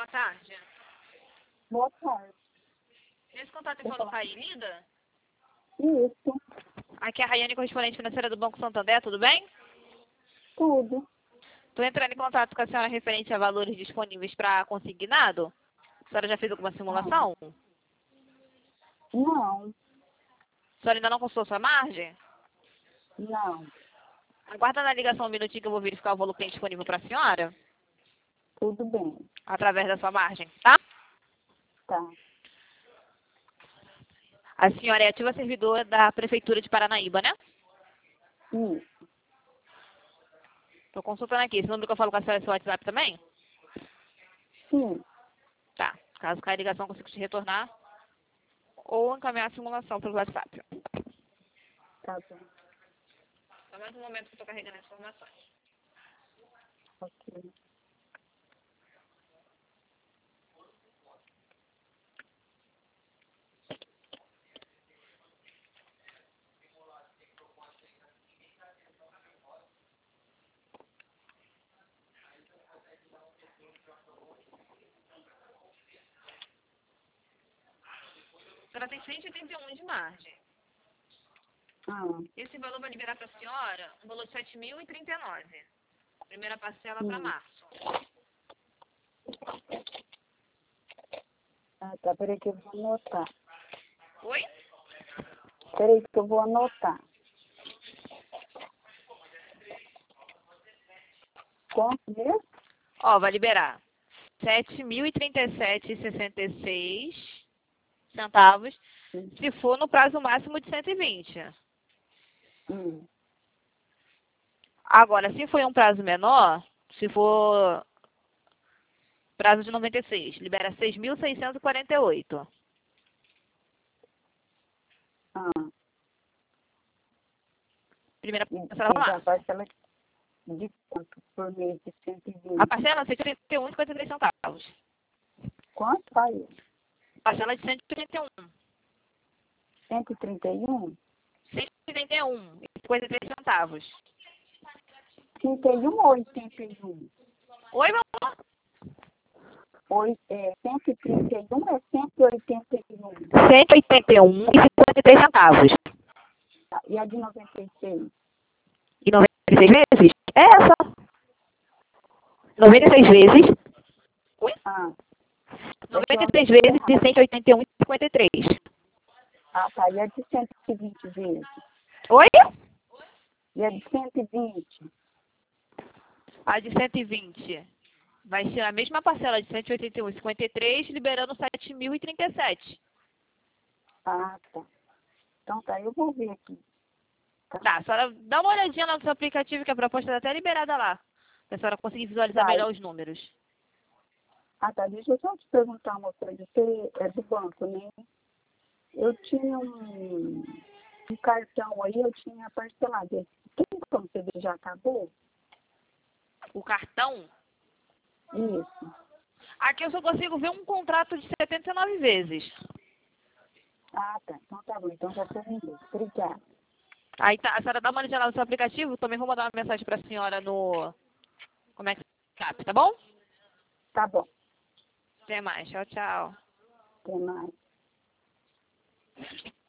boa tarde. Boa tarde. Nesse contato eu falo com a Ailida? Isso, Aqui é a Rayane, correspondente financeira do Banco Santander, tudo bem? tudo. Estou entrando em contato com a senhora referente a valores disponíveis para consignado. A senhora já fez alguma simulação? Não, A senhora ainda não consultou sua margem? não, Aguarda na ligação um minutinho que eu vou verificar o valor que tem disponível para a senhora, tudo bem. através da sua margem, tá? Tá. A senhora é ativa servidora da Prefeitura de Paranaíba, né? Isso, Estou consultando aqui. Esse número que eu falo com a senhora é seu WhatsApp também? sim, Tá. Caso caia a ligação, eu consigo te retornar ou encaminhar a simulação pelo WhatsApp. tá bom. Só mais um momento que eu estou carregando as informações. Ok. A senhora tem 181 de margem. Ah, Esse valor vai liberar para a senhora um valor de 7.039. Primeira parcela para sim. março. Ah, tá, peraí que eu vou anotar. Oi? Peraí que eu vou anotar. Quanto mesmo? Ó, vai liberar 7.037,66 centavos, se for no prazo máximo de 120. Hum. Agora, se for em um prazo menor, se for prazo de 96, libera 6.648. Ah, Primeira e parcela para a março. parcela de quanto por mês de A 120? parcela é 131,53 centavos. Quanto aí? Parcela de 131. 131? 131,53 centavos. 31 ou 81? Oi, meu amor? 131 é 181. 181,53 centavos. Tá, e a de 96? E 96 vezes? É essa. 96 vezes. Oi? Ah, é que eu 96 anotei vezes de errado. 181,53. Ah, tá. E a de 120 vezes? Oi? E a de 120? A de 120 vai ser a mesma parcela de 181,53, liberando 7.037. Ah, tá. Então tá, eu vou ver aqui. Tá, a senhora dá uma olhadinha lá no seu aplicativo, que a proposta está até liberada lá. Para a senhora conseguir visualizar Tá. melhor os números. Ah, tá. Deixa eu só te perguntar uma coisa. Você é do banco, né? Eu tinha um cartão aí, eu tinha parcelado. Tem como você ver, já acabou? O cartão, Isso. aqui eu só consigo ver um contrato de 79 vezes. Ah, tá. Então tá bom. Então já terminei. Obrigada. Aí tá, a senhora dá uma olhadinha lá no seu aplicativo, também vou mandar uma mensagem para a senhora no... Como é que tá, tá bom? Tá bom. Até mais, tchau, tchau. Até mais.